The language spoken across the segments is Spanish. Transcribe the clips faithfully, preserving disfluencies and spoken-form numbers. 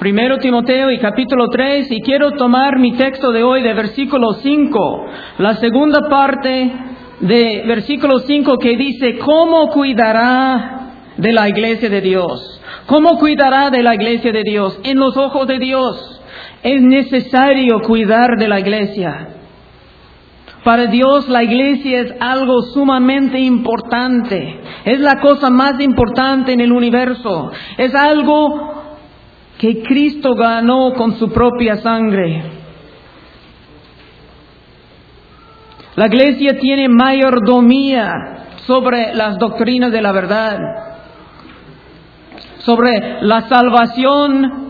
Primero Timoteo y capítulo tres, y quiero tomar mi texto de hoy de versículo cinco, la segunda parte de versículo cinco que dice, ¿cómo cuidará de la iglesia de Dios? ¿Cómo cuidará de la iglesia de Dios? En los ojos de Dios es necesario cuidar de la iglesia. Para Dios la iglesia es algo sumamente importante. Es la cosa más importante en el universo. Es algo que Cristo ganó con su propia sangre. La iglesia tiene mayordomía sobre las doctrinas de la verdad, sobre la salvación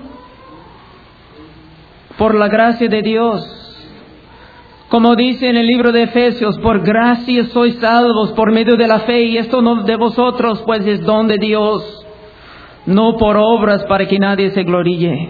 por la gracia de Dios. Como dice en el libro de Efesios, por gracia sois salvos por medio de la fe, y esto no de vosotros, pues es don de Dios, no por obras para que nadie se gloríe.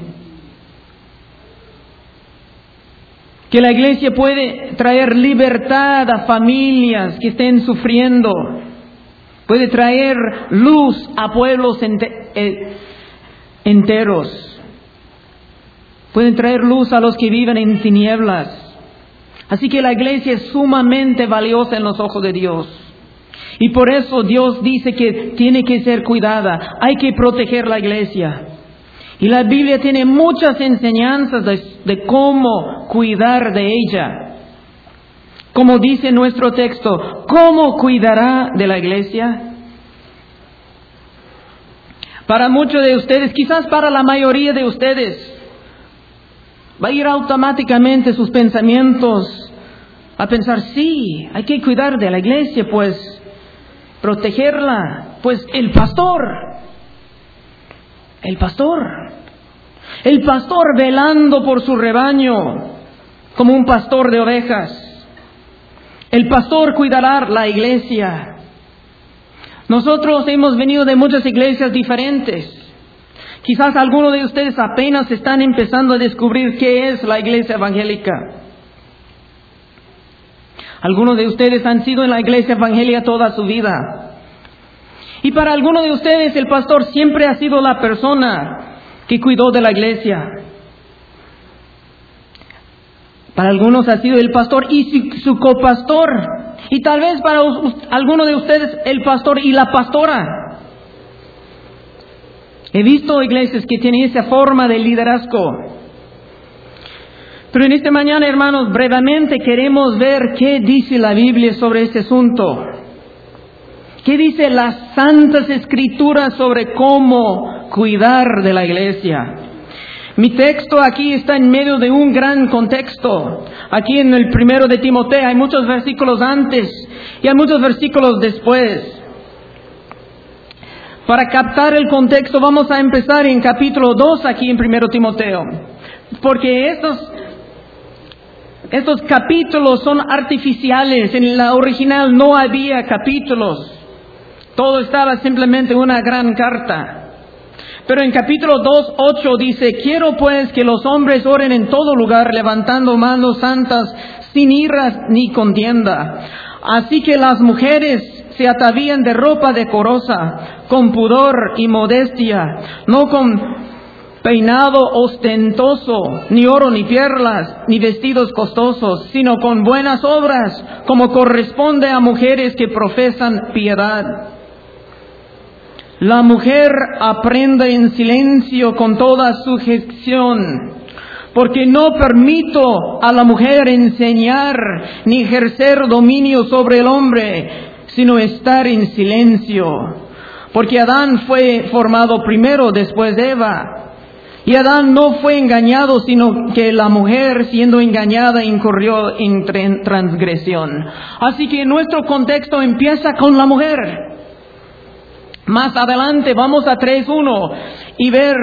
Que la iglesia puede traer libertad a familias que estén sufriendo, puede traer luz a pueblos ente- eh, enteros, pueden traer luz a los que viven en tinieblas. Así que la iglesia es sumamente valiosa en los ojos de Dios. Y por eso Dios dice que tiene que ser cuidada. Hay que proteger la iglesia. Y la Biblia tiene muchas enseñanzas de, de cómo cuidar de ella. Como dice nuestro texto, ¿cómo cuidará de la iglesia? Para muchos de ustedes, quizás para la mayoría de ustedes, va a ir automáticamente sus pensamientos a pensar, sí, hay que cuidar de la iglesia, pues, protegerla, pues el pastor, el pastor, el pastor velando por su rebaño, como un pastor de ovejas, el pastor cuidará la iglesia. Nosotros hemos venido de muchas iglesias diferentes. Quizás algunos de ustedes apenas están empezando a descubrir qué es la iglesia evangélica. Algunos de ustedes han sido en la iglesia evangélica toda su vida. Y para algunos de ustedes el pastor siempre ha sido la persona que cuidó de la iglesia. Para algunos ha sido el pastor y su, su copastor. Y tal vez para algunos de ustedes el pastor y la pastora. He visto iglesias que tienen esa forma de liderazgo. Pero en esta mañana, hermanos, brevemente queremos ver qué dice la Biblia sobre este asunto. ¿Qué dice las Santas Escrituras sobre cómo cuidar de la iglesia? Mi texto aquí está en medio de un gran contexto. Aquí en el primero de Timoteo hay muchos versículos antes y hay muchos versículos después. Para captar el contexto vamos a empezar en capítulo dos aquí en primero Timoteo. Porque estos, estos capítulos son artificiales. En la original no había capítulos. Todo estaba simplemente una gran carta. Pero en capítulo dos, ocho dice, quiero pues que los hombres oren en todo lugar, levantando manos santas, sin iras ni contienda. Así que las mujeres se atavían de ropa decorosa, con pudor y modestia, no con peinado ostentoso, ni oro ni perlas, ni vestidos costosos, sino con buenas obras, como corresponde a mujeres que profesan piedad. La mujer aprende en silencio con toda sujeción, porque no permito a la mujer enseñar ni ejercer dominio sobre el hombre, sino estar en silencio. Porque Adán fue formado primero, después de Eva. Y Adán no fue engañado, sino que la mujer, siendo engañada, incurrió en transgresión. Así que nuestro contexto empieza con la mujer. Más adelante vamos a tres uno y ver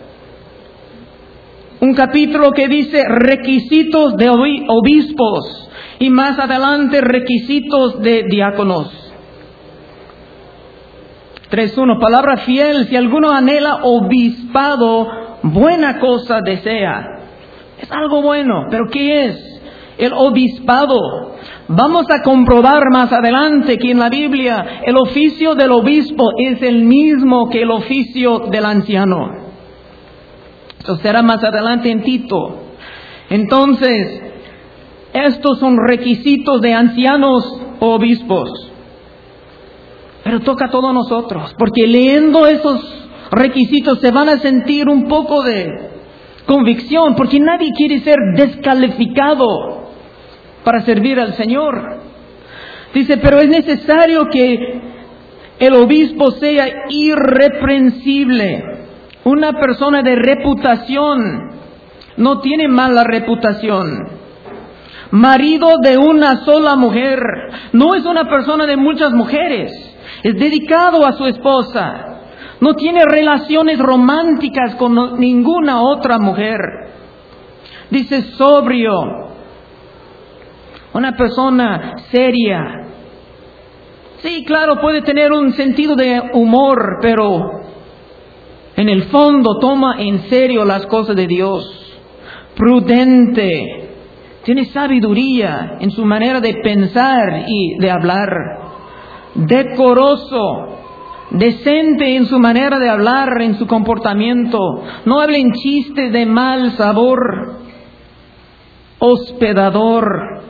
un capítulo que dice requisitos de obispos y más adelante requisitos de diáconos. tres uno, palabra fiel, si alguno anhela obispado, buena cosa desea. Es algo bueno, pero ¿qué es el obispado? Vamos a comprobar más adelante que en la Biblia el oficio del obispo es el mismo que el oficio del anciano. Esto será más adelante en Tito. Entonces, estos son requisitos de ancianos o obispos. Pero toca a todos nosotros, porque leyendo esos requisitos se van a sentir un poco de convicción, porque nadie quiere ser descalificado para servir al Señor. Dice, pero es necesario que el obispo sea irreprensible, una persona de reputación, no tiene mala reputación. Marido de una sola mujer, no es una persona de muchas mujeres, es dedicado a su esposa. No tiene relaciones románticas con ninguna otra mujer. Dice sobrio, una persona seria. Sí, claro, puede tener un sentido de humor, pero en el fondo toma en serio las cosas de Dios. Prudente, tiene sabiduría en su manera de pensar y de hablar. Decoroso, decente en su manera de hablar, en su comportamiento. No hablen chistes de mal sabor. Hospedador.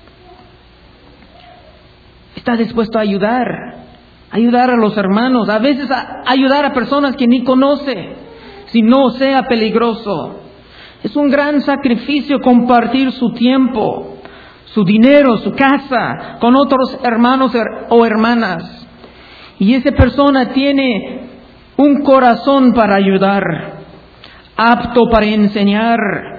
Está dispuesto a ayudar, ayudar a los hermanos, a veces a ayudar a personas que ni conoce, si no sea peligroso. Es un gran sacrificio compartir su tiempo, su dinero, su casa, con otros hermanos o hermanas. Y esa persona tiene un corazón para ayudar, apto para enseñar,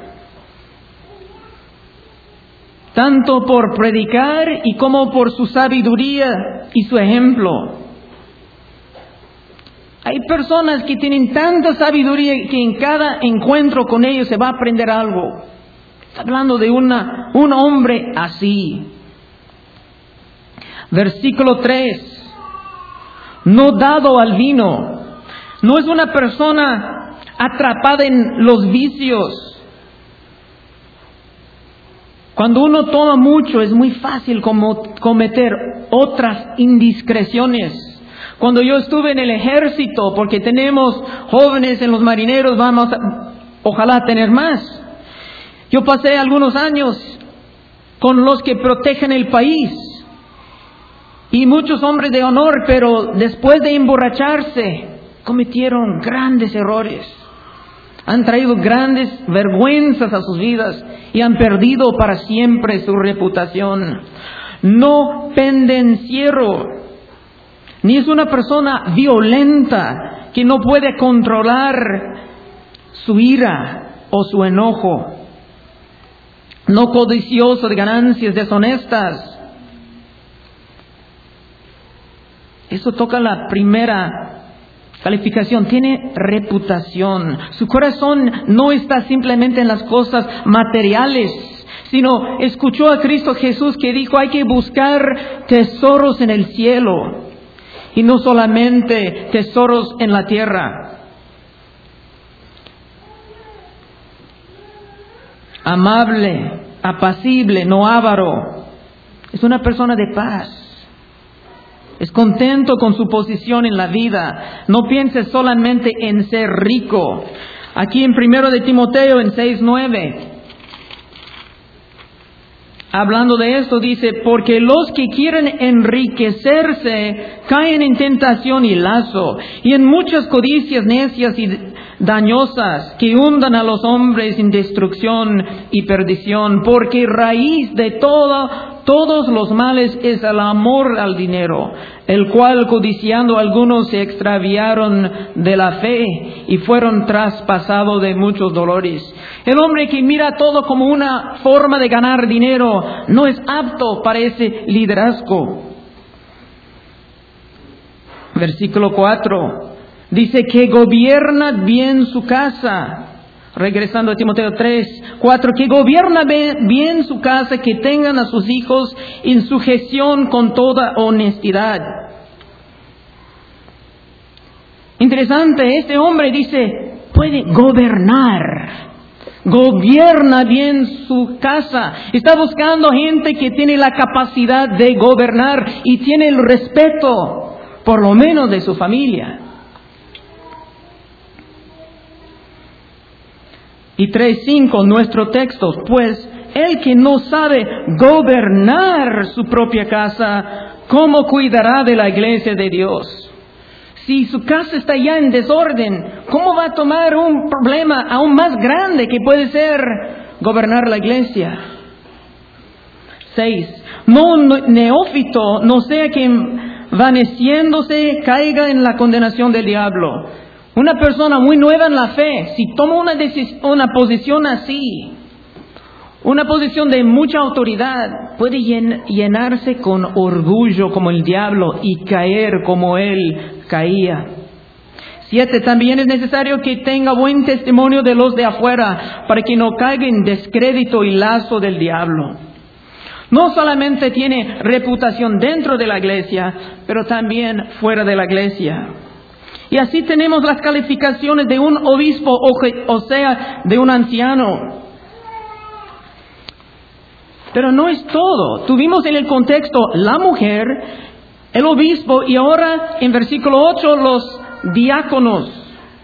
tanto por predicar y como por su sabiduría y su ejemplo. Hay personas que tienen tanta sabiduría que en cada encuentro con ellos se va a aprender algo. Está hablando de una, un hombre así. Versículo tres. No dado al vino. No es una persona atrapada en los vicios. Cuando uno toma mucho es muy fácil como cometer otras indiscreciones. Cuando yo estuve en el ejército, porque tenemos jóvenes en los marineros, vamos a, ojalá tener más. Yo pasé algunos años con los que protegen el país. Y muchos hombres de honor, pero después de emborracharse, cometieron grandes errores. Han traído grandes vergüenzas a sus vidas y han perdido para siempre su reputación. No pendenciero, ni es una persona violenta que no puede controlar su ira o su enojo. No codicioso de ganancias deshonestas. Eso toca la primera calificación. Tiene reputación. Su corazón no está simplemente en las cosas materiales, sino escuchó a Cristo Jesús que dijo: hay que buscar tesoros en el cielo y no solamente tesoros en la tierra. Amable, apacible, no avaro. Es una persona de paz. Es contento con su posición en la vida. No piense solamente en ser rico. Aquí en primero de Timoteo, en seis nueve, hablando de esto, dice: porque los que quieren enriquecerse caen en tentación y lazo, y en muchas codicias necias y dañosas que hundan a los hombres en destrucción y perdición. Porque raíz de todo todos los males es el amor al dinero, el cual codiciando algunos se extraviaron de la fe y fueron traspasados de muchos dolores. El hombre que mira todo como una forma de ganar dinero no es apto para ese liderazgo. Versículo cuatro. Dice que gobierna bien su casa. Regresando a Timoteo tres, cuatro, que gobierna bien su casa, que tengan a sus hijos en sujeción con toda honestidad. Interesante, este hombre dice, puede gobernar. Gobierna bien su casa. Está buscando gente que tiene la capacidad de gobernar y tiene el respeto, por lo menos de su familia. Y tres cinco, nuestro texto, pues el que no sabe gobernar su propia casa, ¿cómo cuidará de la iglesia de Dios? Si su casa está ya en desorden, ¿cómo va a tomar un problema aún más grande que puede ser gobernar la iglesia? Seis, no un neófito no sea que vaneciéndose caiga en la condenación del diablo. Una persona muy nueva en la fe, si toma una, decis- una posición así, una posición de mucha autoridad, puede llen- llenarse con orgullo como el diablo y caer como él caía. Siete, también es necesario que tenga buen testimonio de los de afuera para que no caiga en descrédito y lazo del diablo. No solamente tiene reputación dentro de la iglesia, pero también fuera de la iglesia. Y así tenemos las calificaciones de un obispo, o sea, de un anciano. Pero no es todo. Tuvimos en el contexto la mujer, el obispo y ahora en versículo ocho los diáconos.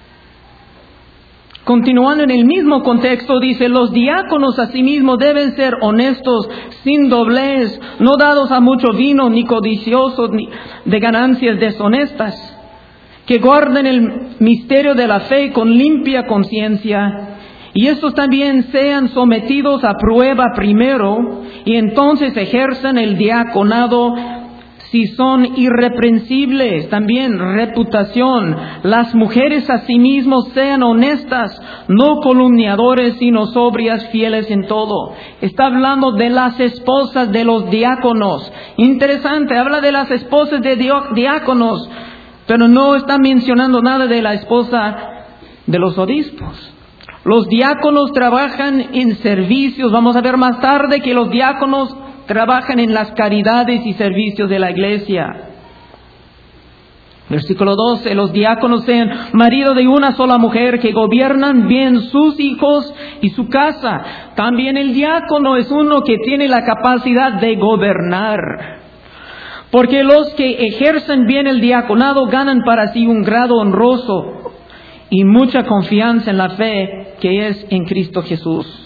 Continuando en el mismo contexto, dice, los diáconos asimismo deben ser honestos, sin doblez, no dados a mucho vino, ni codiciosos ni de ganancias deshonestas, que guarden el misterio de la fe con limpia conciencia, y estos también sean sometidos a prueba primero, y entonces ejerzan el diaconado si son irreprensibles, también reputación. Las mujeres asimismo sean honestas, no calumniadores, sino sobrias, fieles en todo. Está hablando de las esposas de los diáconos. Interesante, habla de las esposas de diáconos, pero no está mencionando nada de la esposa de los obispos. Los diáconos trabajan en servicios. Vamos a ver más tarde que los diáconos trabajan en las caridades y servicios de la iglesia. Versículo doce, los diáconos sean marido de una sola mujer, que gobiernan bien sus hijos y su casa. También el diácono es uno que tiene la capacidad de gobernar. Porque los que ejercen bien el diaconado ganan para sí un grado honroso y mucha confianza en la fe que es en Cristo Jesús.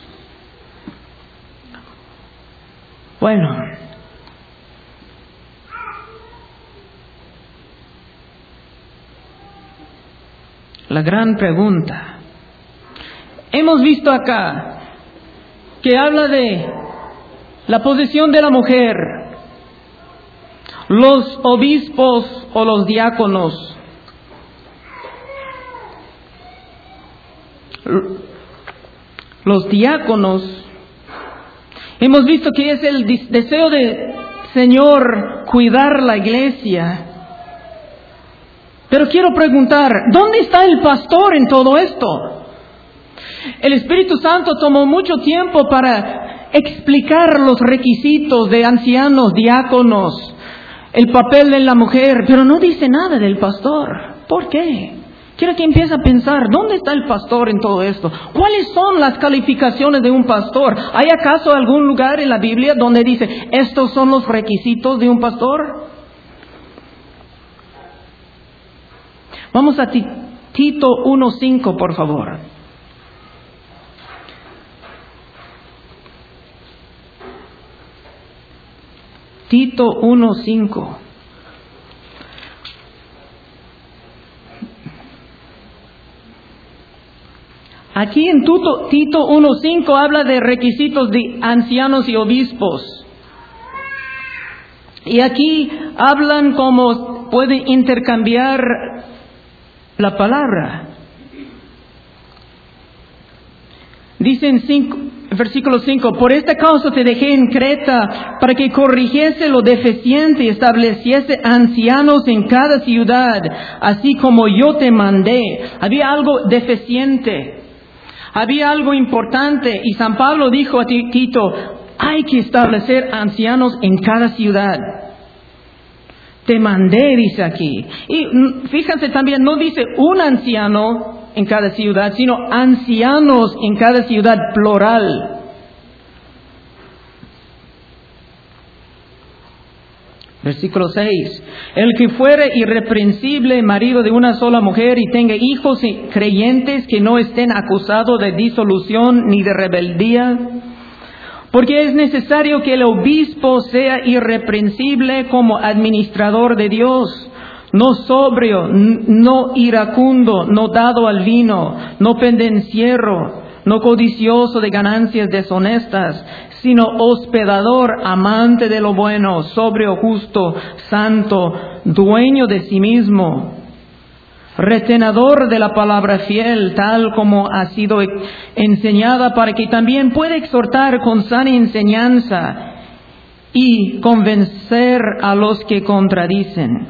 Bueno, la gran pregunta. Hemos visto acá que habla de la posición de la mujer, los obispos o los diáconos, los diáconos. Hemos visto que es el deseo del Señor cuidar la iglesia. Pero quiero preguntar, ¿dónde está el pastor en todo esto? El Espíritu Santo tomó mucho tiempo para explicar los requisitos de ancianos, diáconos, el papel de la mujer, pero no dice nada del pastor. ¿Por qué? Quiero que empiece a pensar, ¿dónde está el pastor en todo esto? ¿Cuáles son las calificaciones de un pastor? ¿Hay acaso algún lugar en la Biblia donde dice, estos son los requisitos de un pastor? Vamos a Tito uno cinco, por favor. Tito uno cinco. Aquí en Tito uno cinco habla de requisitos de ancianos y obispos. Y aquí hablan como puede intercambiar la palabra. Dice en cinco, versículo cinco, por esta causa te dejé en Creta para que corrigiese lo deficiente y estableciese ancianos en cada ciudad, así como yo te mandé. Había algo deficiente. Había algo importante y San Pablo dijo a Tito, hay que establecer ancianos en cada ciudad. Te mandé, dice aquí. Y fíjense también, no dice un anciano en cada ciudad, sino ancianos en cada ciudad, plural. Versículo seis. El que fuere irreprensible, marido de una sola mujer, y tenga hijos creyentes que no estén acusados de disolución ni de rebeldía, porque es necesario que el obispo sea irreprensible como administrador de Dios, no sobrio, no iracundo, no dado al vino, no pendenciero, no codicioso de ganancias deshonestas, sino hospedador, amante de lo bueno, sobrio, justo, santo, dueño de sí mismo, retenedor de la palabra fiel, tal como ha sido enseñada, para que también pueda exhortar con sana enseñanza y convencer a los que contradicen.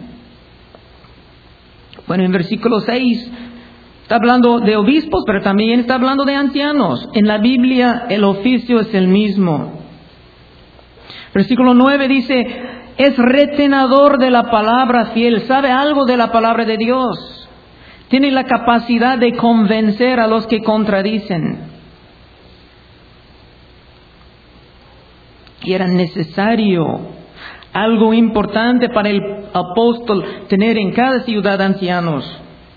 Bueno, en versículo seis está hablando de obispos, pero también está hablando de ancianos. En la Biblia el oficio es el mismo. Versículo nueve dice, es retenedor de la palabra fiel, sabe algo de la palabra de Dios, tiene la capacidad de convencer a los que contradicen. Y era necesario, algo importante para el apóstol, tener en cada ciudad ancianos.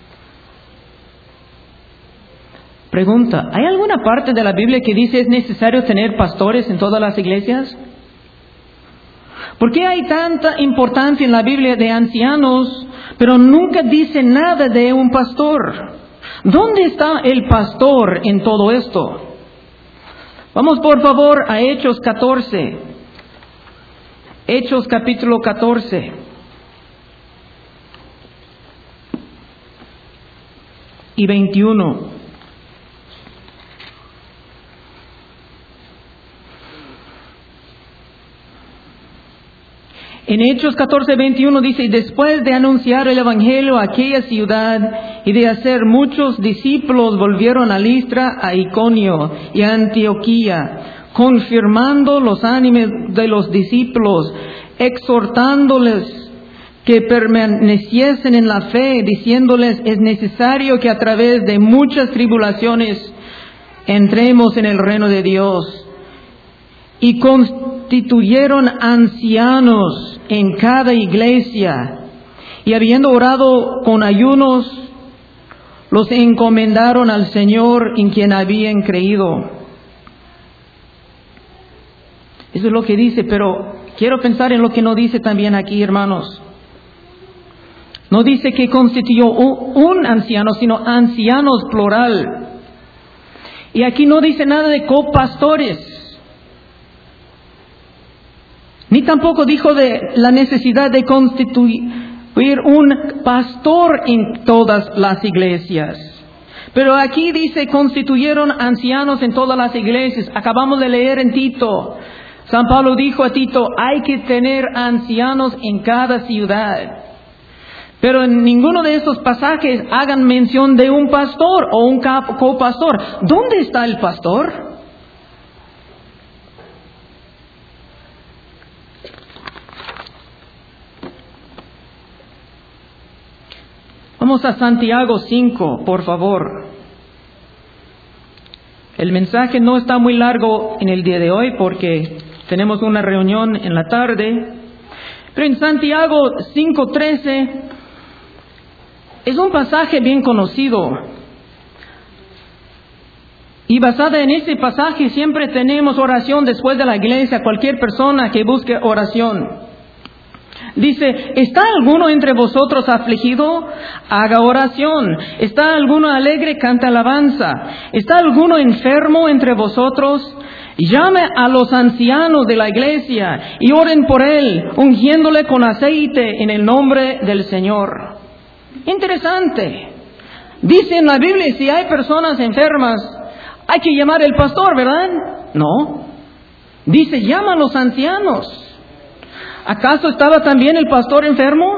Pregunta, ¿hay alguna parte de la Biblia que dice es necesario tener pastores en todas las iglesias? ¿Por qué hay tanta importancia en la Biblia de ancianos, pero nunca dice nada de un pastor? ¿Dónde está el pastor en todo esto? Vamos por favor a Hechos catorce. Hechos capítulo catorce. Y veintiuno. En Hechos catorce, veintiuno dice, y después de anunciar el Evangelio a aquella ciudad y de hacer muchos discípulos, volvieron a Listra, a Iconio y a Antioquía, confirmando los ánimos de los discípulos, exhortándoles que permaneciesen en la fe, diciéndoles, es necesario que a través de muchas tribulaciones entremos en el reino de Dios. Y constituyeron ancianos en cada iglesia, y habiendo orado con ayunos, los encomendaron al Señor en quien habían creído. Eso es lo que dice, pero quiero pensar en lo que no dice también aquí, hermanos. No dice que constituyó un, un anciano, sino ancianos plural. Y aquí no dice nada de copastores. Ni tampoco dijo de la necesidad de constituir un pastor en todas las iglesias. Pero aquí dice, constituyeron ancianos en todas las iglesias. Acabamos de leer en Tito. San Pablo dijo a Tito, hay que tener ancianos en cada ciudad. Pero en ninguno de esos pasajes hagan mención de un pastor o un copastor. ¿Dónde está el pastor? Vamos a Santiago cinco, por favor. El mensaje no está muy largo en el día de hoy porque tenemos una reunión en la tarde. Pero en Santiago cinco trece es un pasaje bien conocido. Y basada en ese pasaje siempre tenemos oración después de la iglesia, cualquier persona que busque oración. Dice, ¿está alguno entre vosotros afligido? Haga oración. ¿Está alguno alegre? Canta alabanza. ¿Está alguno enfermo entre vosotros? Llame a los ancianos de la iglesia y oren por él, ungiéndole con aceite en el nombre del Señor. Interesante. Dice en la Biblia, si hay personas enfermas, hay que llamar al pastor, ¿verdad? No. Dice, llama a los ancianos. ¿Acaso estaba también el pastor enfermo?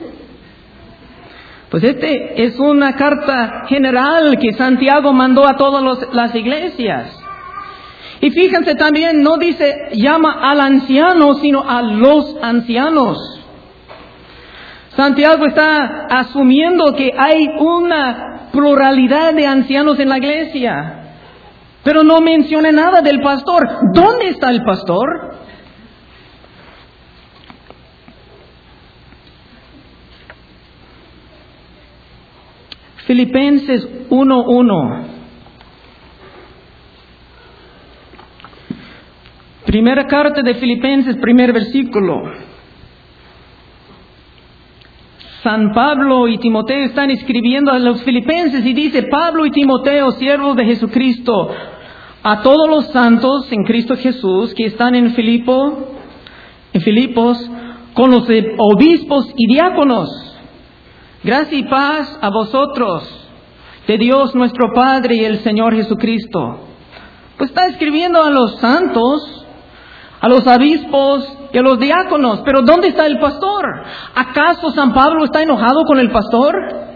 Pues este es una carta general que Santiago mandó a todas los, las iglesias. Y fíjense también, no dice llama al anciano, sino a los ancianos. Santiago está asumiendo que hay una pluralidad de ancianos en la iglesia, pero no menciona nada del pastor. ¿Dónde está el pastor? Filipenses uno uno. Primera carta de Filipenses, primer versículo. San Pablo y Timoteo están escribiendo a los filipenses y dice: Pablo y Timoteo, siervos de Jesucristo, a todos los santos en Cristo Jesús que están en Filipo, en Filipos, con los obispos y diáconos. Gracia y paz a vosotros, de Dios nuestro Padre y el Señor Jesucristo. Pues está escribiendo a los santos, a los obispos y a los diáconos. Pero ¿dónde está el pastor? ¿Acaso San Pablo está enojado con el pastor?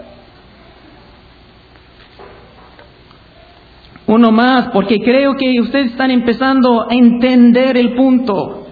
Uno más, porque creo que ustedes están empezando a entender el punto.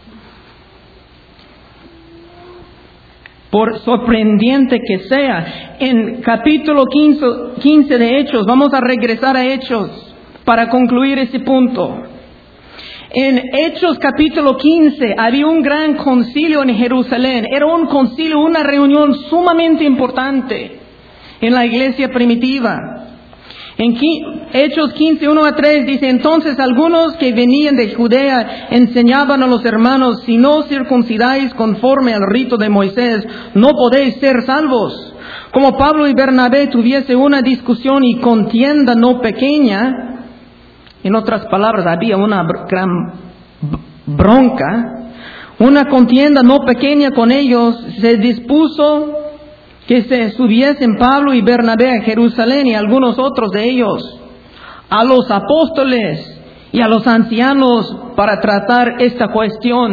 Por sorprendente que sea, en capítulo quince de Hechos, vamos a regresar a Hechos para concluir ese punto. En Hechos capítulo quince había un gran concilio en Jerusalén. Era un concilio, una reunión sumamente importante en la iglesia primitiva. En Hechos quince, uno a tres dice: entonces algunos que venían de Judea enseñaban a los hermanos: si no circuncidáis conforme al rito de Moisés, no podéis ser salvos. Como Pablo y Bernabé tuviese una discusión y contienda no pequeña, en otras palabras, había una gran bronca, una contienda no pequeña con ellos, se dispuso que se subiesen Pablo y Bernabé a Jerusalén y algunos otros de ellos a los apóstoles y a los ancianos para tratar esta cuestión.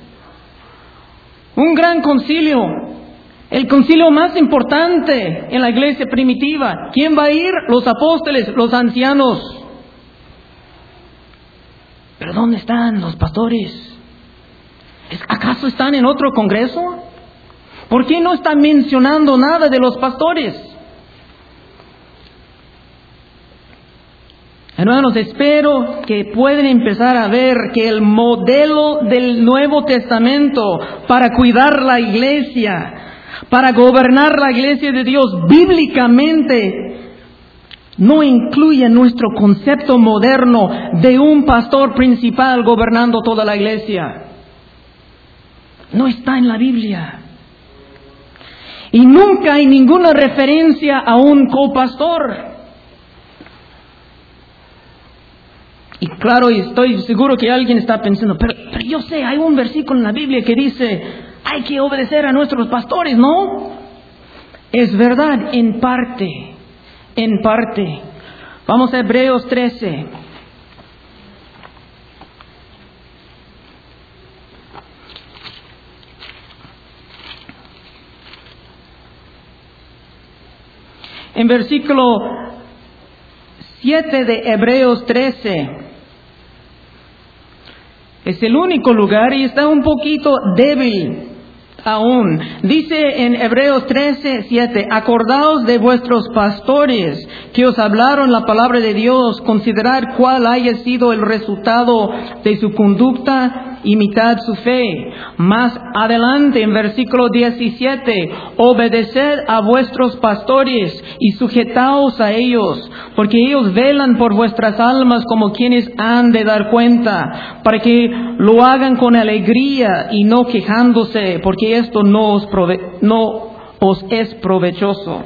Un gran concilio, el concilio más importante en la iglesia primitiva. ¿Quién va a ir? Los apóstoles, los ancianos. ¿Pero dónde están los pastores? ¿Acaso están en otro congreso? ¿Por qué no están mencionando nada de los pastores? Hermanos, espero que puedan empezar a ver que el modelo del Nuevo Testamento para cuidar la iglesia, para gobernar la iglesia de Dios bíblicamente, no incluye nuestro concepto moderno de un pastor principal gobernando toda la iglesia. No está en la Biblia. Y nunca hay ninguna referencia a un copastor. Y claro, y estoy seguro que alguien está pensando, pero, pero yo sé, hay un versículo en la Biblia que dice, hay que obedecer a nuestros pastores, ¿no? Es verdad, en parte. En parte. Vamos a Hebreos trece. En versículo siete de Hebreos trece. Es el único lugar y está un poquito débil aún. Dice en Hebreos trece, siete: acordaos de vuestros pastores que os hablaron la palabra de Dios, considerad cuál haya sido el resultado de su conducta, imitad su fe. Más adelante en versículo diecisiete: obedeced a vuestros pastores y sujetaos a ellos, porque ellos velan por vuestras almas como quienes han de dar cuenta, para que lo hagan con alegría y no quejándose, porque esto no os, prove- no os es provechoso.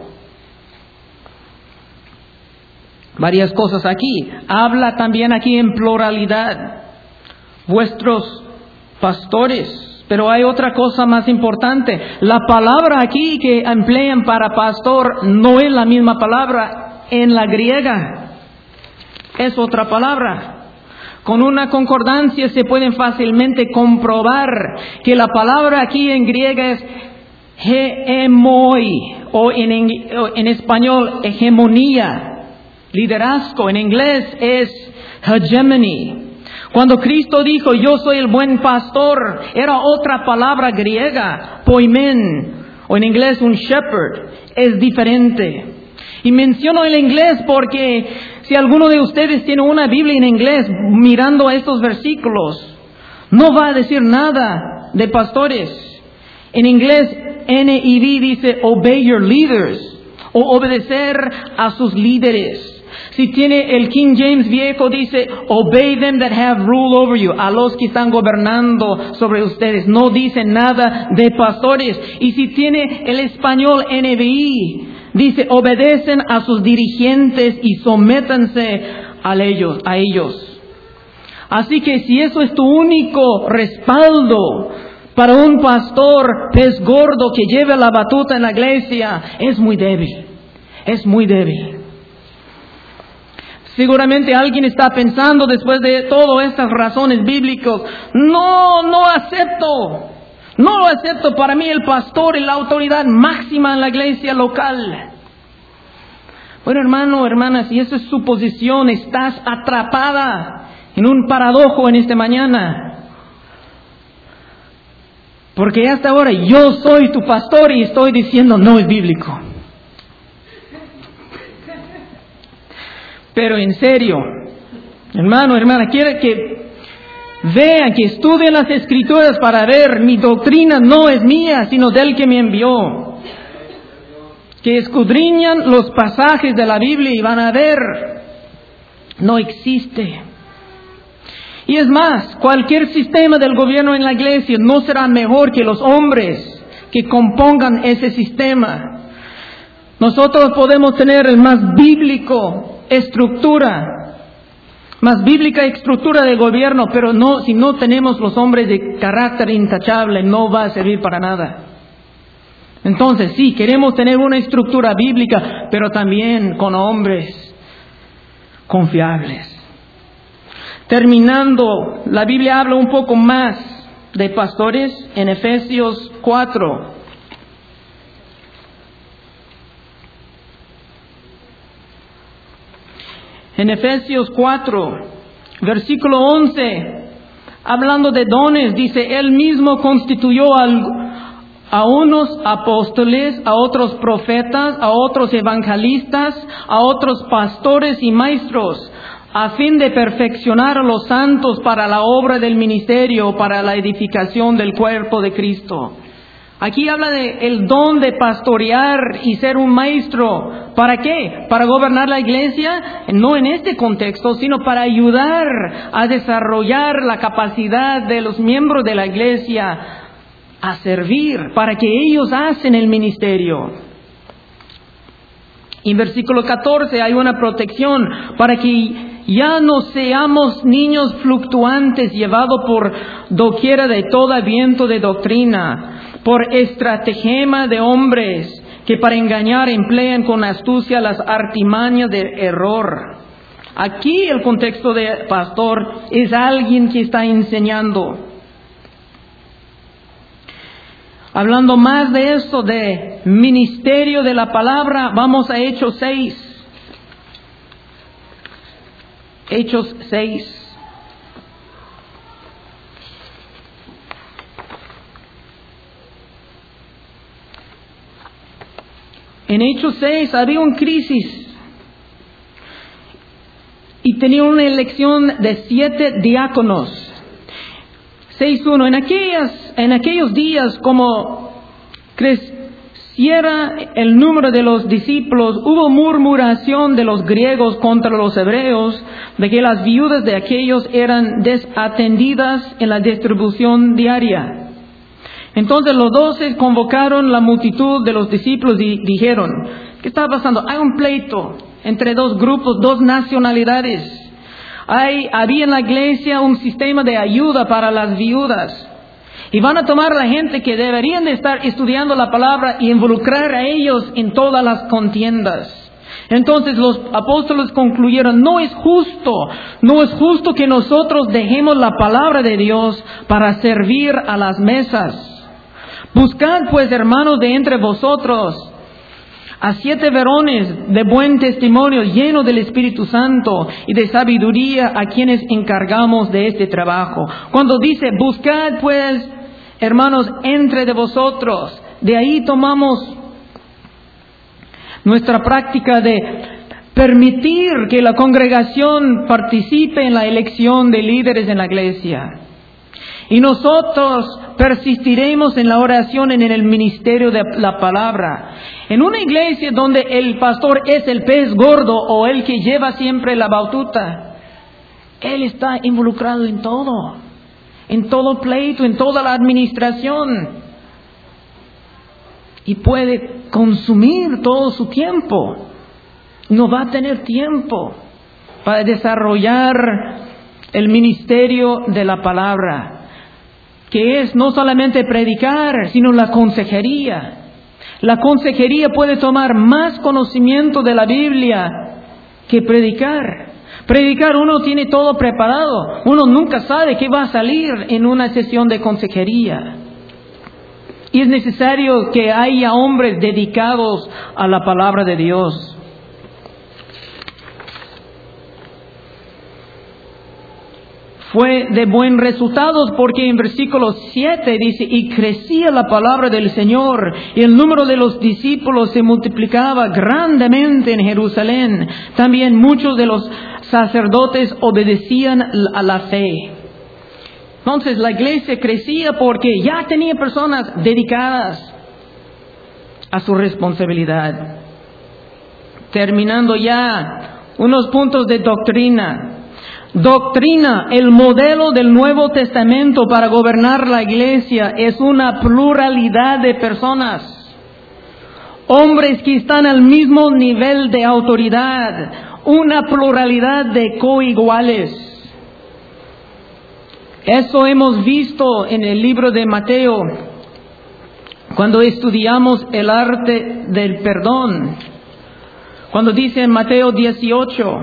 Varias cosas aquí. Habla también aquí en pluralidad. Vuestros pastores. Pero hay otra cosa más importante. La palabra aquí que emplean para pastor no es la misma palabra en la griega. Es otra palabra. Con una concordancia se pueden fácilmente comprobar que la palabra aquí en griega es hegemoi, o en, en español hegemonía, liderazgo. En inglés es hegemony. Cuando Cristo dijo, yo soy el buen pastor, era otra palabra griega, poimen, o en inglés un shepherd. Es diferente. Y menciono el inglés porque si alguno de ustedes tiene una Biblia en inglés, mirando estos versículos, no va a decir nada de pastores. En inglés, N I V dice, obey your leaders. o obedecer a sus líderes. Si tiene el King James viejo, dice, obey them that have rule over you, a los que están gobernando sobre ustedes. No dice nada de pastores. Y si tiene el español N B I, dice, obedecen a sus dirigentes y sométanse a ellos, a ellos. Así que si eso es tu único respaldo para un pastor pez gordo que lleve la batuta en la iglesia, es muy débil. Es muy débil. Seguramente alguien está pensando después de todas estas razones bíblicas, no, no acepto, no lo acepto. Para mí el pastor es la autoridad máxima en la iglesia local. Bueno, hermano, hermana, si esa es su posición, estás atrapada en un paradojo en esta mañana. Porque hasta ahora yo soy tu pastor y estoy diciendo no es bíblico. Pero en serio, hermano, hermana, quiero que vean, que estudien las Escrituras para ver, mi doctrina no es mía, sino del que me envió. Que escudriñan los pasajes de la Biblia y van a ver, no existe. Y es más, cualquier sistema del gobierno en la iglesia no será mejor que los hombres que compongan ese sistema. Nosotros podemos tener el más bíblico estructura, más bíblica estructura de gobierno, pero no, si no tenemos los hombres de carácter intachable, no va a servir para nada. Entonces, sí, queremos tener una estructura bíblica, pero también con hombres confiables. Terminando, la Biblia habla un poco más de pastores en Efesios cuatro. En Efesios cuatro, versículo once, hablando de dones, dice, Él mismo constituyó al, a unos apóstoles, a otros profetas, a otros evangelistas, a otros pastores y maestros, a fin de perfeccionar a los santos para la obra del ministerio, para la edificación del cuerpo de Cristo. Aquí habla de el don de pastorear y ser un maestro. ¿Para qué? ¿Para gobernar la iglesia? No en este contexto, sino para ayudar a desarrollar la capacidad de los miembros de la iglesia a servir, para que ellos hacen el ministerio. En versículo catorce hay una protección para que ya no seamos niños fluctuantes llevados por doquiera de todo viento de doctrina, por estratagema de hombres que para engañar emplean con astucia las artimañas de error. Aquí el contexto de pastor es alguien que está enseñando. Hablando más de eso, de ministerio de la palabra, vamos a Hechos seis. Hechos seis. En Hechos seis había una crisis y tenía una elección de siete diáconos. seis uno. En aquellas, en aquellos días, como creciera el número de los discípulos, hubo murmuración de los griegos contra los hebreos, de que las viudas de aquellos eran desatendidas en la distribución diaria. Entonces los doce convocaron la multitud de los discípulos y dijeron, ¿qué está pasando? Hay un pleito entre dos grupos, dos nacionalidades. Hay, había en la iglesia un sistema de ayuda para las viudas. Y van a tomar a la gente que deberían de estar estudiando la palabra y involucrar a ellos en todas las contiendas. Entonces los apóstoles concluyeron, no es justo, no es justo que nosotros dejemos la palabra de Dios para servir a las mesas. Buscad pues, hermanos, de entre vosotros a siete varones de buen testimonio, llenos del Espíritu Santo y de sabiduría, a quienes encargamos de este trabajo. Cuando dice, buscad pues, hermanos, entre de vosotros, de ahí tomamos nuestra práctica de permitir que la congregación participe en la elección de líderes en la iglesia. Y nosotros persistiremos en la oración, en el ministerio de la palabra. En una iglesia donde el pastor es el pez gordo o el que lleva siempre la batuta, él está involucrado en todo, en todo pleito, en toda la administración. Y puede consumir todo su tiempo. No va a tener tiempo para desarrollar el ministerio de la palabra, que es no solamente predicar, sino la consejería. La consejería puede tomar más conocimiento de la Biblia que predicar. Predicar, uno tiene todo preparado. Uno nunca sabe qué va a salir en una sesión de consejería. Y es necesario que haya hombres dedicados a la palabra de Dios. Fue de buen resultado porque en versículo siete dice, y crecía la palabra del Señor, y el número de los discípulos se multiplicaba grandemente en Jerusalén. También muchos de los sacerdotes obedecían a la fe. Entonces la iglesia crecía porque ya tenía personas dedicadas a su responsabilidad. Terminando ya, unos puntos de doctrina. Doctrina, el modelo del Nuevo Testamento para gobernar la iglesia es una pluralidad de personas. Hombres que están al mismo nivel de autoridad, una pluralidad de coiguales. Eso hemos visto en el libro de Mateo, cuando estudiamos el arte del perdón. Cuando dice en Mateo dieciocho,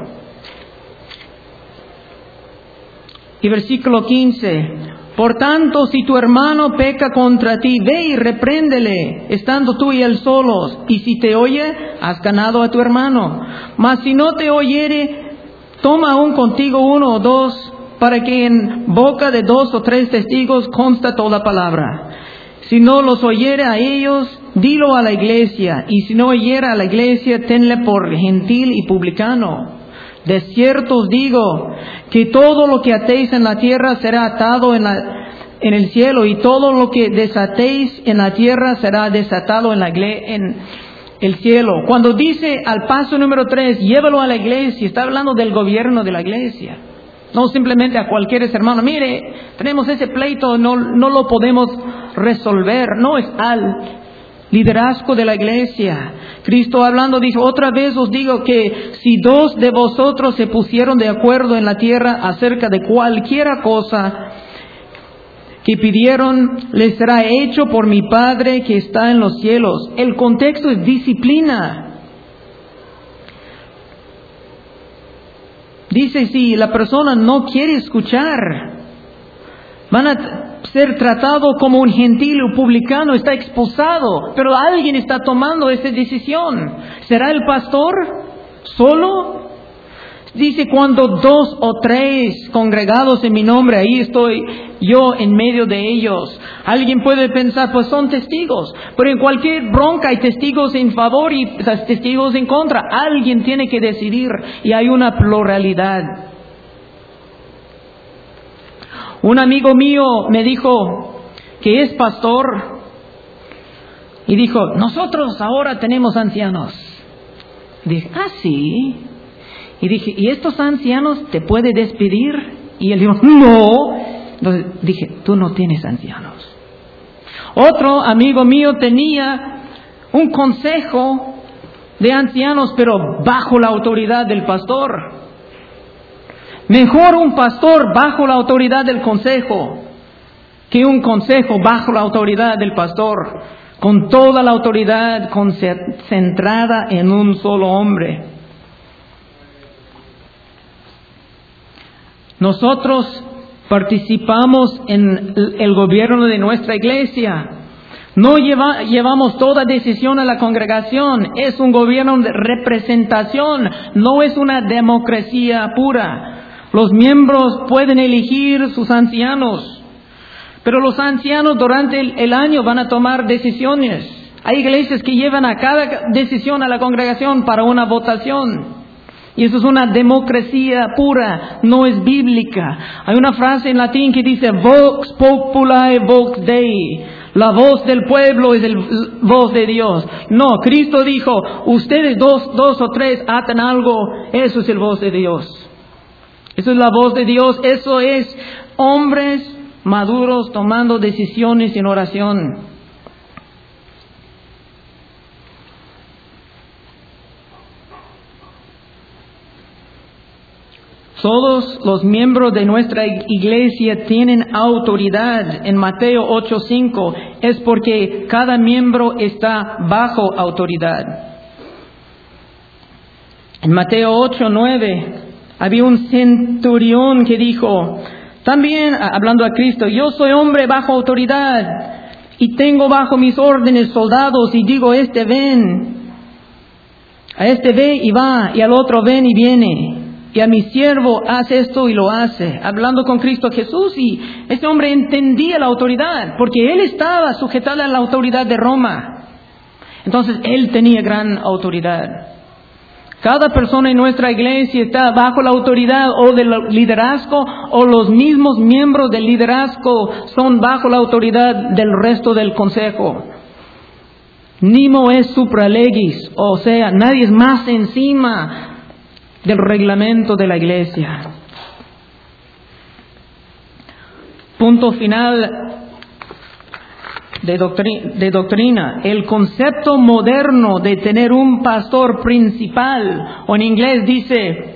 y versículo quince, por tanto, si tu hermano peca contra ti, ve y repréndele, estando tú y él solos, y si te oye, has ganado a tu hermano. Mas si no te oyere, toma aún contigo uno o dos, para que en boca de dos o tres testigos consta toda palabra. Si no los oyere a ellos, dilo a la iglesia, y si no oyere a la iglesia, tenle por gentil y publicano. De cierto os digo que todo lo que atéis en la tierra será atado en, la, en el cielo, y todo lo que desatéis en la tierra será desatado en, la, en el cielo. Cuando dice al paso número tres, llévalo a la iglesia, está hablando del gobierno de la iglesia. No simplemente a cualquier hermano, mire, tenemos ese pleito, no, no lo podemos resolver. No, es al liderazgo de la iglesia. Cristo hablando dijo, otra vez os digo que si dos de vosotros se pusieron de acuerdo en la tierra acerca de cualquiera cosa que pidieron, les será hecho por mi Padre que está en los cielos. El contexto es disciplina. Dice, si la persona no quiere escuchar, van a ser tratado como un gentil o publicano, está expulsado, pero alguien está tomando esa decisión. ¿Será el pastor solo? Dice, cuando dos o tres congregados en mi nombre, ahí estoy yo en medio de ellos. Alguien puede pensar, pues son testigos, pero en cualquier bronca hay testigos en favor y testigos en contra. Alguien tiene que decidir y hay una pluralidad. Un amigo mío me dijo que es pastor y dijo, nosotros ahora tenemos ancianos. Dije, ah, sí. Y dije, ¿y estos ancianos te puede despedir? Y él dijo, no. Entonces dije, tú no tienes ancianos. Otro amigo mío tenía un consejo de ancianos, pero bajo la autoridad del pastor. Mejor un pastor bajo la autoridad del consejo que un consejo bajo la autoridad del pastor, con toda la autoridad concentrada en un solo hombre. Nosotros participamos en el gobierno de nuestra iglesia. No lleva, llevamos toda decisión a la congregación. Es un gobierno de representación, no es una democracia pura. Los miembros pueden elegir sus ancianos, pero los ancianos durante el, el año van a tomar decisiones. Hay iglesias que llevan a cada decisión a la congregación para una votación. Y eso es una democracia pura, no es bíblica. Hay una frase en latín que dice vox populi vox Dei. La voz del pueblo es la voz de Dios. No, Cristo dijo, ustedes dos, dos o tres atan algo, eso es la voz de Dios. Eso es la voz de Dios, eso es hombres maduros tomando decisiones en oración. Todos los miembros de nuestra iglesia tienen autoridad. En Mateo ocho cinco es porque cada miembro está bajo autoridad. En Mateo ocho nueve había un centurión que dijo, también hablando a Cristo, yo soy hombre bajo autoridad y tengo bajo mis órdenes soldados y digo, este ven, a este ve y va y al otro ven y viene. Y a mi siervo hace esto y lo hace. Hablando con Cristo Jesús, y este hombre entendía la autoridad, porque él estaba sujetado a la autoridad de Roma. Entonces él tenía gran autoridad. Cada persona en nuestra iglesia está bajo la autoridad o del liderazgo, o los mismos miembros del liderazgo son bajo la autoridad del resto del consejo. Nimo es supra legis, o sea, nadie es más encima del reglamento de la iglesia. Punto final de doctrina, de doctrina. El concepto moderno de tener un pastor principal, o en inglés dice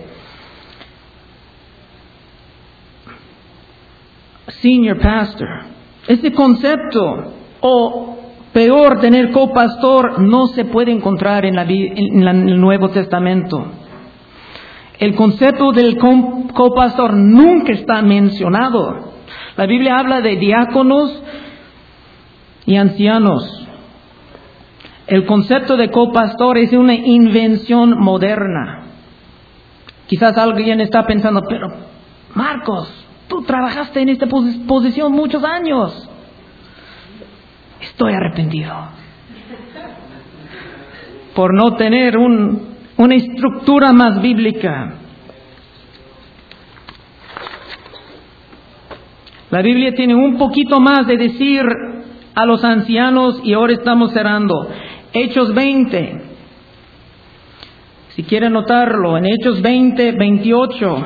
senior pastor. Este concepto, o peor, tener copastor, no se puede encontrar en, la, en, la, en el Nuevo Testamento. El concepto del copastor nunca está mencionado. La Biblia habla de diáconos y ancianos. El concepto de copastor es una invención moderna. Quizás alguien está pensando, pero Marcos, tú trabajaste en esta pos- posición muchos años. Estoy arrepentido por no tener un una estructura más bíblica. La Biblia tiene un poquito más de decir a los ancianos, y ahora estamos cerrando. Hechos veinte. Si quieren notarlo, en Hechos veinte, veintiocho.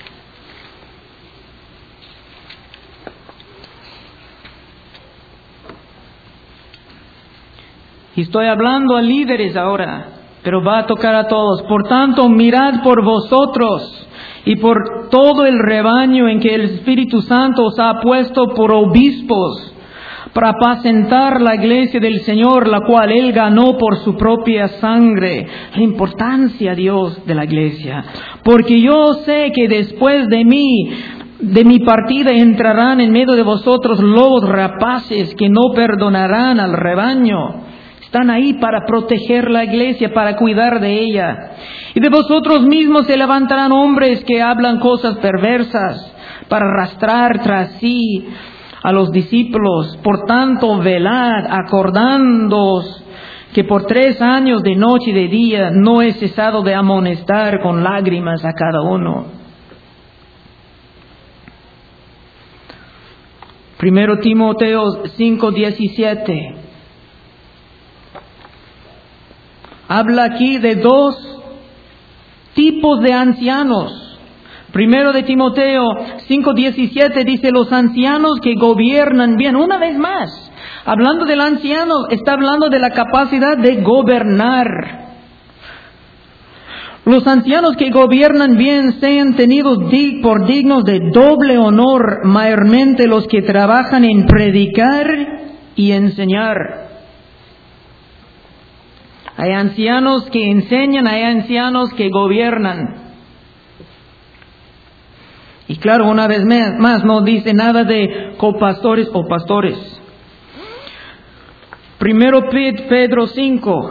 Y estoy hablando a líderes ahora, pero va a tocar a todos. Por tanto, mirad por vosotros y por todo el rebaño en que el Espíritu Santo os ha puesto por obispos, para apacentar la iglesia del Señor, la cual Él ganó por su propia sangre. La importancia, Dios, de la iglesia. Porque yo sé que después de mí, de mi partida, entrarán en medio de vosotros lobos rapaces que no perdonarán al rebaño. Están ahí para proteger la iglesia, para cuidar de ella. Y de vosotros mismos se levantarán hombres que hablan cosas perversas para arrastrar tras sí a los discípulos. Por tanto, velad, acordándoos que por tres años de noche y de día no he cesado de amonestar con lágrimas a cada uno. Primero Timoteo cinco diecisiete. Habla aquí de dos tipos de ancianos. Primero de Timoteo cinco diecisiete dice los ancianos que gobiernan bien. Una vez más, hablando del anciano, está hablando de la capacidad de gobernar. Los ancianos que gobiernan bien sean tenidos por dignos de doble honor, mayormente los que trabajan en predicar y enseñar. Hay ancianos que enseñan, hay ancianos que gobiernan. Y claro, una vez más, no dice nada de copastores o pastores. Primero Pedro cinco.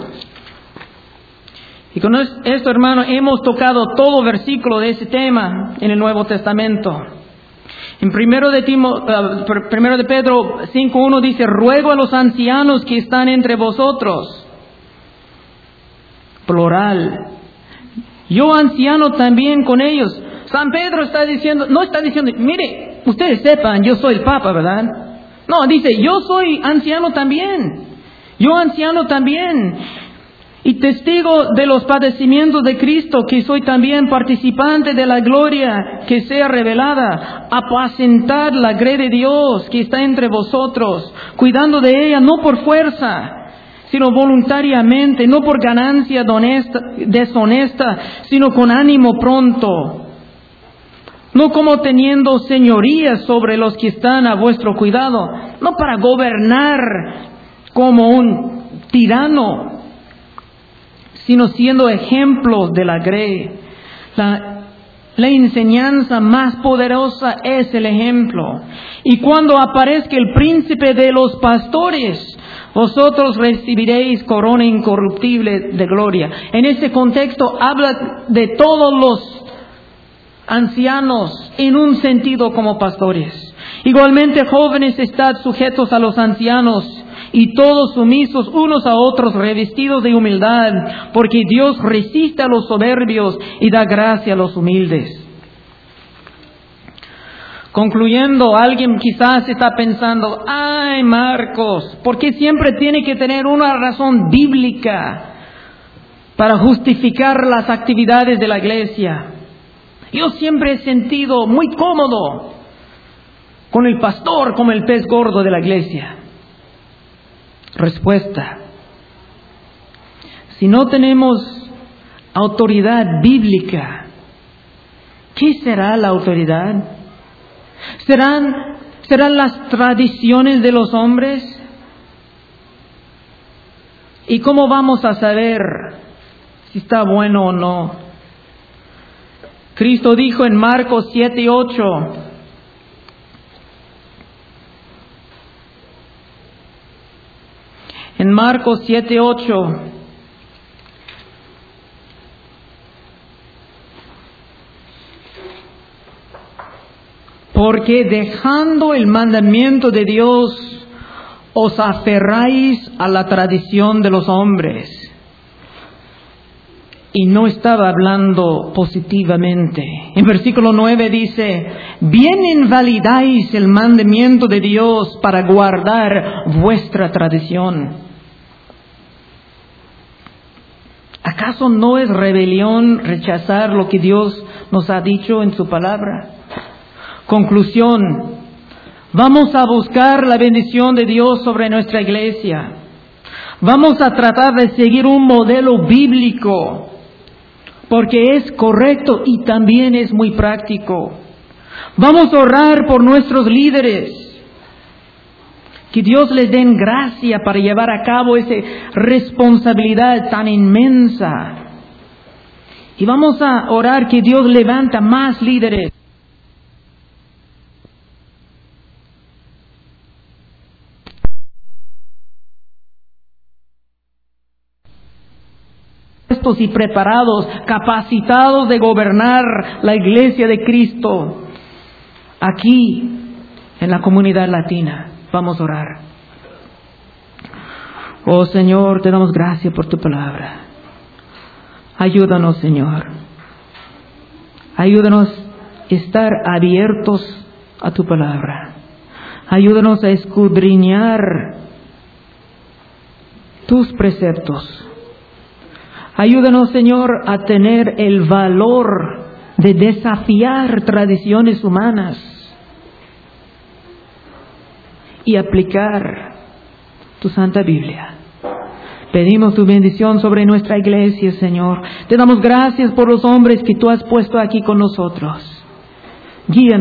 Y con esto, hermano, hemos tocado todo versículo de ese tema en el Nuevo Testamento. En primero de, Timo, uh, primero de Pedro cinco uno dice, ruego a los ancianos que están entre vosotros, plural, yo anciano también con ellos. San Pedro está diciendo, no está diciendo, mire, ustedes sepan, yo soy el Papa, ¿verdad? No, dice, yo soy anciano también. Yo anciano también. Y testigo de los padecimientos de Cristo, que soy también participante de la gloria que sea revelada. Apacentad la grey de Dios que está entre vosotros, cuidando de ella no por fuerza, sino voluntariamente, no por ganancia deshonesta, sino con ánimo pronto. No como teniendo señoría sobre los que están a vuestro cuidado, no para gobernar como un tirano, sino siendo ejemplos de la grey. La, la enseñanza más poderosa es el ejemplo. Y cuando aparezca el príncipe de los pastores, vosotros recibiréis corona incorruptible de gloria. En este contexto habla de todos los ancianos en un sentido como pastores. Igualmente, jóvenes, estad sujetos a los ancianos, y todos sumisos unos a otros, revestidos de humildad, porque Dios resiste a los soberbios y da gracia a los humildes. Concluyendo, alguien quizás está pensando, ay Marcos, ¿por qué siempre tiene que tener una razón bíblica para justificar las actividades de la iglesia? Yo siempre he sentido muy cómodo con el pastor como el pez gordo de la iglesia. Respuesta: si no tenemos autoridad bíblica, ¿qué será la autoridad? ¿Serán, serán las tradiciones de los hombres? ¿Y cómo vamos a saber si está bueno o no? Cristo dijo en Marcos siete ocho, en Marcos siete ocho, porque dejando el mandamiento de Dios, os aferráis a la tradición de los hombres. Y no estaba hablando positivamente. En versículo nueve dice, bien invalidáis el mandamiento de Dios para guardar vuestra tradición. ¿Acaso no es rebelión rechazar lo que Dios nos ha dicho en su palabra? Conclusión: vamos a buscar la bendición de Dios sobre nuestra iglesia. Vamos a tratar de seguir un modelo bíblico, porque es correcto y también es muy práctico. Vamos a orar por nuestros líderes, que Dios les dé gracia para llevar a cabo esa responsabilidad tan inmensa. Y vamos a orar que Dios levanta más líderes. Y preparados, capacitados de gobernar la iglesia de Cristo aquí en la comunidad latina. Vamos a orar. Oh Señor, te damos gracias por tu palabra. Ayúdanos, Señor. Ayúdanos a estar abiertos a tu palabra. Ayúdanos a escudriñar tus preceptos. Ayúdanos, Señor, a tener el valor de desafiar tradiciones humanas y aplicar tu Santa Biblia. Pedimos tu bendición sobre nuestra iglesia, Señor. Te damos gracias por los hombres que tú has puesto aquí con nosotros. Guíanos.